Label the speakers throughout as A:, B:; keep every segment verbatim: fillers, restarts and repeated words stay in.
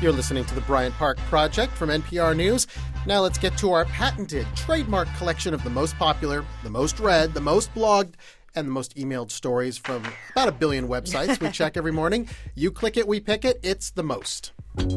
A: You're listening to the Bryant Park Project from N P R News. Now let's get to our patented, trademark collection of the most popular, the most read, the most blogged, and the most emailed stories from about a billion websites we check every morning. You click it, we pick it. It's the most.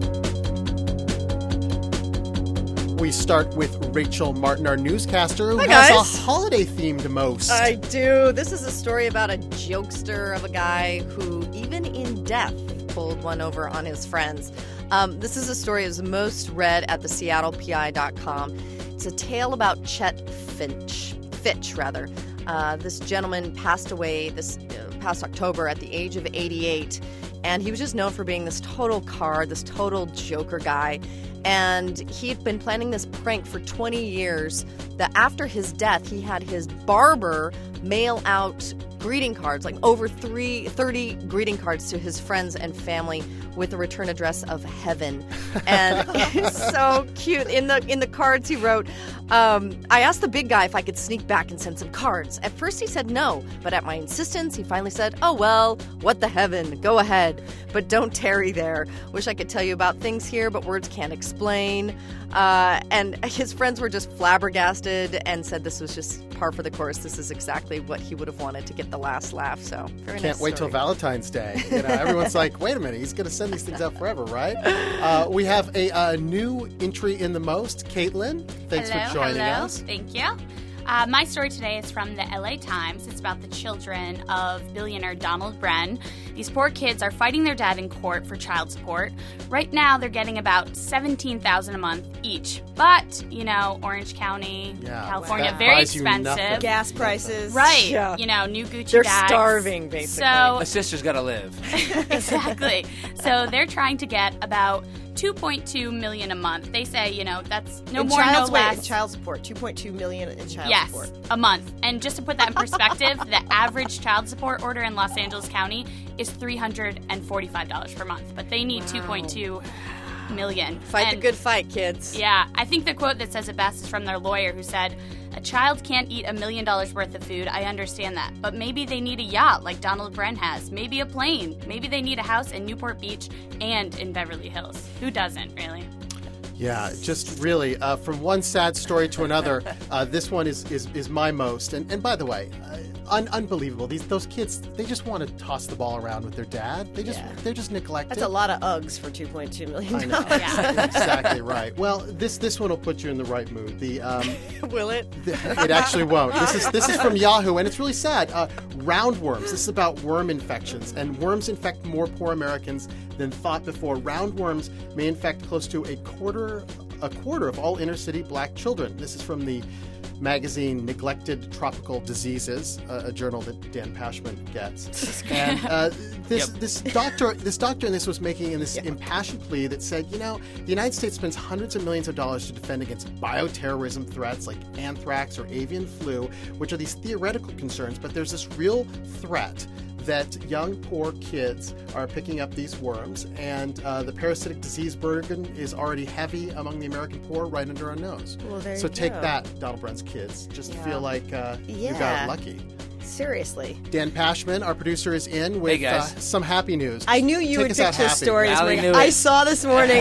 A: We start with Rachel Martin, our newscaster, who
B: Hi,
A: has
B: guys.
A: a holiday-themed most.
B: I do. This is a story about a jokester of a guy who, even in death, pulled one over on his friends. Um, this is a story that was most read at the Seattle P I dot com. It's a tale about Chet Finch, Fitch, rather. Uh, this gentleman passed away this uh, past October at the age of eighty-eight, and he was just known for being this total card, this total joker guy. And he had been planning this prank for twenty years, that after his death, he had his barber mail out greeting cards, like over three, thirty greeting cards to his friends and family with the return address of heaven. And it's so cute. In the in the cards he wrote, um, I asked the big guy if I could sneak back and send some cards. At first he said no, but at my insistence he finally said, oh well, what the heaven, go ahead, but don't tarry there. Wish I could tell you about things here, but words can't explain. Uh, and his friends were just flabbergasted and said this was just par for the course. This is exactly what he would have wanted to get the last laugh. So very
A: Can't
B: nice
A: wait till
B: story.
A: Valentine's Day. You know, everyone's like, wait a minute, he's going to send these things out forever, right? Uh, we have a, a new entry in the most. Caitlin, thanks
C: hello,
A: for joining
C: hello.
A: us.
C: Thank you. Uh, my story today is from the L A Times. It's about the children of billionaire Donald Bren. These poor kids are fighting their dad in court for child support. Right now, they're getting about seventeen thousand dollars a month each. But, you know, Orange County,
A: Yeah,
C: California,
A: that
C: very
A: buys you nothing.
C: expensive.
B: Gas prices.
C: Right.
B: Yeah.
C: You know, new Gucci
B: They're
C: bags.
B: starving, basically.
C: So
D: A sister's got to live.
C: exactly. So they're trying to get about two point two million dollars a month. They say, you know, that's no
B: in
C: more, no
B: child's, wait,
C: less.
B: in child support, two point two million dollars in child
C: yes,
B: support.
C: a month. And just to put that in perspective, the average child support order in Los Angeles County is three hundred forty-five dollars per month, but they need
B: Wow.
C: two point two million.
B: Fight
C: And
B: the good fight, kids.
C: yeah, I think the quote that says it best is from their lawyer, who said, a child can't eat a million dollars worth of food. I understand that. But maybe they need a yacht like Donald Bren has. Maybe a plane. Maybe they need a house in Newport Beach and in Beverly Hills. Who doesn't, really?
A: Yeah, just really, uh, from one sad story to another, uh, this one is, is, is my most. And, and by the way, uh, un- unbelievable. These Those kids, they just want to toss the ball around with their dad. They just
B: Yeah.
A: They're just neglected.
B: That's a lot of Uggs for two point two million
A: I know.
B: dollars.
C: Yeah.
A: Exactly right. Well, this this one will put you in the right mood. The um,
B: Will it?
A: It actually won't. This is this is from Yahoo, and it's really sad. Uh, roundworms. This is about worm infections, and worms infect more poor Americans than thought before. Roundworms may infect close to a quarter a quarter of all inner city black children. This is from the magazine Neglected Tropical Diseases, uh, a journal that Dan Pashman gets. And uh, this
D: Yep.
A: this doctor this doctor in this was making in this impassioned plea that said, you know, the United States spends hundreds of millions of dollars to defend against bioterrorism threats like anthrax or avian flu, which are these theoretical concerns, but there's this real threat that young, poor kids are picking up these worms, and uh, the parasitic disease burden is already heavy among the American poor right under our nose.
B: Well, there
A: so
B: you
A: take
B: go.
A: that, Donald Bren's kids. Just
B: Yeah.
A: feel like uh, you
B: Yeah.
A: got lucky.
B: Seriously.
A: Dan Pashman, our producer, is in with
D: Hey, guys.
A: Uh, some happy news.
B: I knew you
A: Take
B: would
A: us
B: pick
A: out
B: this
A: happy.
B: story. this
D: Allie
B: morning.
D: knew
B: I
D: it.
B: saw this morning.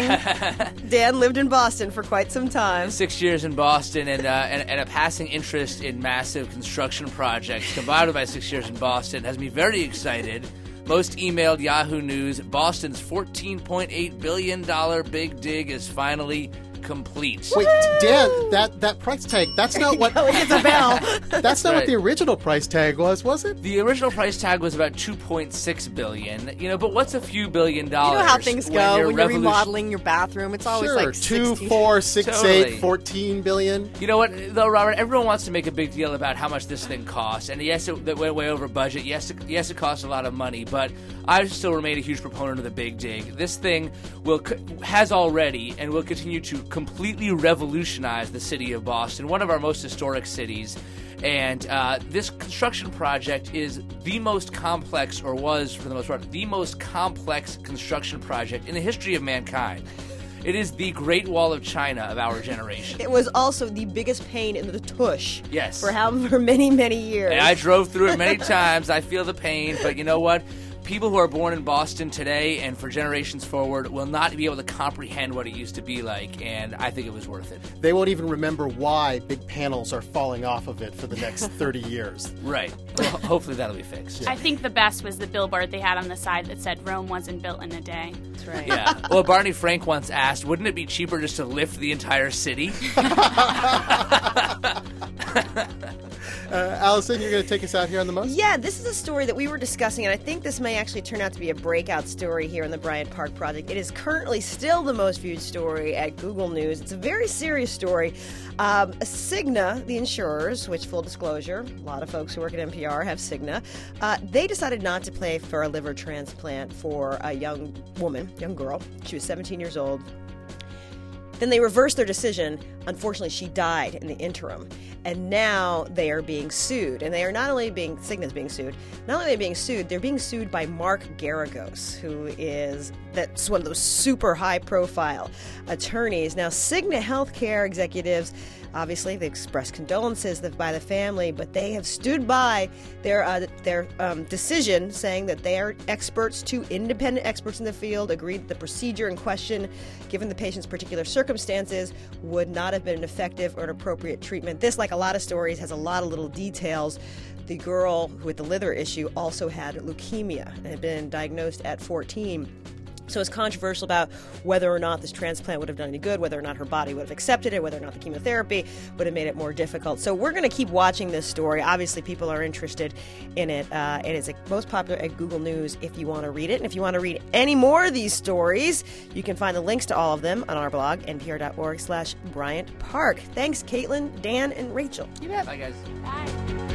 B: Dan lived in Boston for quite some time.
D: Six years in Boston and, uh, and and a passing interest in massive construction projects combined with my six years in Boston has me very excited. Most emailed Yahoo News, Boston's fourteen point eight billion dollars big dig is finally complete.
A: Wait, Dan, that, that price tag, that's not what
B: Oh, he gets a bell.
A: that's not what
D: Right.
A: the original price tag was, was it?
D: The original price tag was about two point six billion dollars. You know, but what's a few billion
B: You
D: dollars?
B: know how things
D: when
B: go
D: you're
B: when you're
D: revolution-
B: remodeling your bathroom. It's always
A: Sure,
B: like
A: two,
B: sixty.
A: four, six,
D: Totally.
A: eight, fourteen billion.
D: You know what, though, Robert? Everyone wants to make a big deal about how much this thing costs, and yes, it, it went way over budget. Yes, it, yes, it costs a lot of money, but I still remain a huge proponent of the big dig. This thing will co- has already and will continue to completely revolutionize the city of Boston, one of our most historic cities. And uh, this construction project is the most complex, or was for the most part, the most complex construction project in the history of mankind. It is the Great Wall of China of our generation.
B: It was also the biggest pain in the tush.
D: Yes.
B: For how for many many years.
D: And I drove through it many times. I feel the pain, but you know what? people who are born in Boston today and for generations forward will not be able to comprehend what it used to be like, and I think it was worth it.
A: They won't even remember why big panels are falling off of it for the next thirty years.
D: Right. Well, hopefully that'll be fixed.
C: I think the best was the billboard they had on the side that said Rome wasn't built in a day.
B: That's right.
D: Yeah. Well, Barney Frank once asked, wouldn't it be cheaper just to lift the entire city?
A: Uh, Allison, you're going to take us out here on the most?
E: Yeah, this is a story that we were discussing, and I think this may actually turn out to be a breakout story here in the Bryant Park Project. It is currently still the most viewed story at Google News. It's a very serious story. Um, Cigna, the insurers, which, full disclosure, a lot of folks who work at N P R have Cigna, uh, they decided not to pay for a liver transplant for a young woman, young girl. She was seventeen years old. Then they reversed their decision. Unfortunately, she died in the interim. And now they are being sued. And they are not only being, Cigna's being sued, not only are they being sued, they're being sued by Mark Garagos, who is, that's one of those super high profile attorneys. Now, Cigna healthcare executives, obviously, they expressed condolences by the family, but they have stood by their uh, their um, decision, saying that they are experts, two independent experts in the field, agreed that the procedure in question, given the patient's particular circumstances, would not have been an effective or an appropriate treatment. This, like a lot of stories, has a lot of little details. The girl with the liver issue also had leukemia and had been diagnosed at fourteen. So it's controversial about whether or not this transplant would have done any good, whether or not her body would have accepted it, whether or not the chemotherapy would have made it more difficult. So we're going to keep watching this story. Obviously, people are interested in it. Uh, it is most popular at Google News if you want to read it. And if you want to read any more of these stories, you can find the links to all of them on our blog, npr.org slash Bryant Park. Thanks, Caitlin, Dan, and Rachel.
D: You bet. Bye, guys.
C: Bye.